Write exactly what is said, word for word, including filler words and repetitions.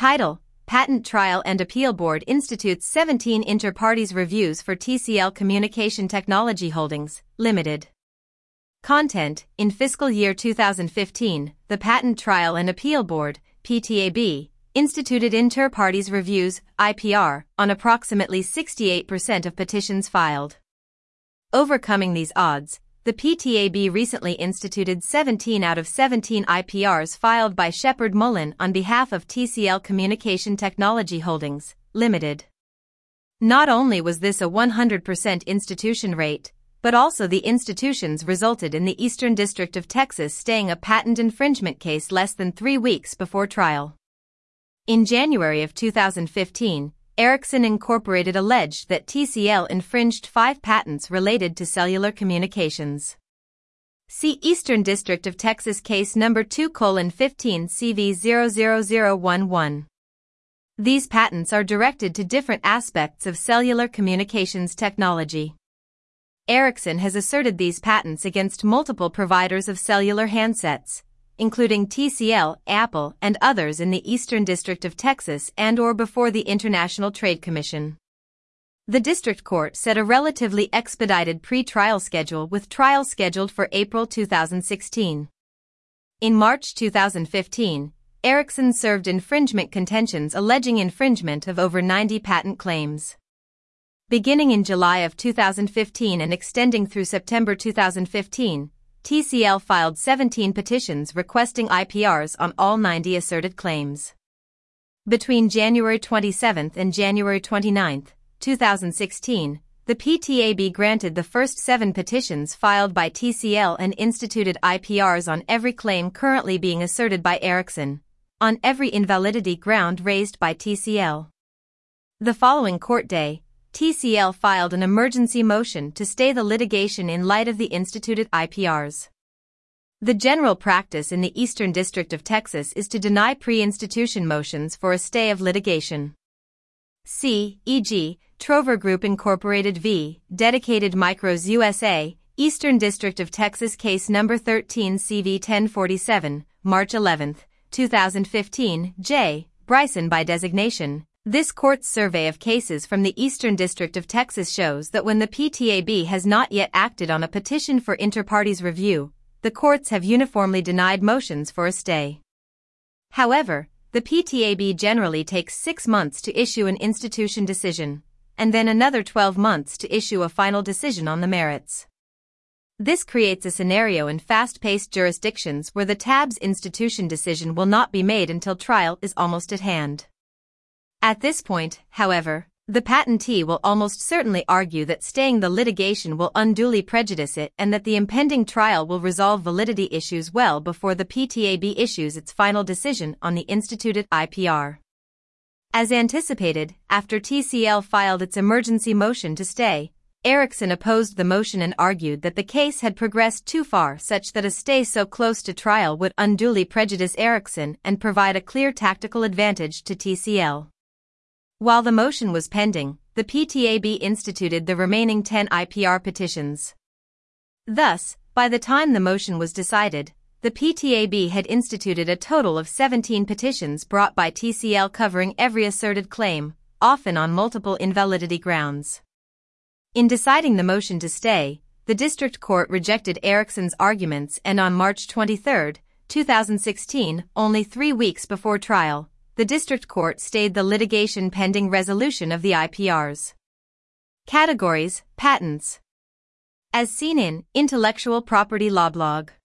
Title: Patent Trial and Appeal Board institutes seventeen inter partes reviews for T C L Communication Technology Holdings, Limited. Content: In fiscal year two thousand fifteen, the Patent Trial and Appeal Board, P T A B, instituted inter partes reviews, I P R, on approximately sixty-eight percent of petitions filed. Overcoming these odds, the P T A B recently instituted seventeen out of seventeen I P Rs filed by Sheppard Mullin on behalf of T C L Communication Technology Holdings, Limited. Not only was this a one hundred percent institution rate, but also the institutions resulted in the Eastern District of Texas staying a patent infringement case less than three weeks before trial. In January of two thousand fifteen, Ericsson Incorporated alleged that T C L infringed five patents related to cellular communications. See Eastern District of Texas case number two colon fifteen C V zero zero zero one one. These patents are directed to different aspects of cellular communications technology. Ericsson has asserted these patents against multiple providers of cellular handsets, including T C L, Apple, and others in the Eastern District of Texas and or before the International Trade Commission. The district court set a relatively expedited pre-trial schedule with trial scheduled for April two thousand sixteen. In March two thousand fifteen, Ericsson served infringement contentions alleging infringement of over ninety patent claims. Beginning in July of two thousand fifteen and extending through September two thousand fifteen, T C L filed seventeen petitions requesting I P Rs on all ninety asserted claims. Between January twenty-seventh and January twenty-ninth, two thousand sixteen, the P T A B granted the first seven petitions filed by T C L and instituted I P Rs on every claim currently being asserted by Ericsson, on every invalidity ground raised by T C L. The following court day, T C L filed an emergency motion to stay the litigation in light of the instituted I P Rs. The general practice in the Eastern District of Texas is to deny pre-institution motions for a stay of litigation. See, for example, Trover Group Incorporated v. Dedicated Micros U S A, Eastern District of Texas case number thirteen C V ten forty-seven, March eleventh, two thousand fifteen, J. Bryson by designation. This court's survey of cases from the Eastern District of Texas shows that when the P T A B has not yet acted on a petition for inter partes review, the courts have uniformly denied motions for a stay. However, the P T A B generally takes six months to issue an institution decision, and then another twelve months to issue a final decision on the merits. This creates a scenario in fast-paced jurisdictions where the T A B's institution decision will not be made until trial is almost at hand. At this point, however, the patentee will almost certainly argue that staying the litigation will unduly prejudice it and that the impending trial will resolve validity issues well before the P T A B issues its final decision on the instituted I P R. As anticipated, after T C L filed its emergency motion to stay, Ericsson opposed the motion and argued that the case had progressed too far such that a stay so close to trial would unduly prejudice Ericsson and provide a clear tactical advantage to T C L. While the motion was pending, the P T A B instituted the remaining ten I P R petitions. Thus, by the time the motion was decided, the P T A B had instituted a total of seventeen petitions brought by T C L covering every asserted claim, often on multiple invalidity grounds. In deciding the motion to stay, the district court rejected Ericsson's arguments and on March twenty-third, two thousand sixteen, only three weeks before trial, the district court stayed the litigation pending resolution of the I P Rs. Categories: Patents. As seen in Intellectual Property Law Blog.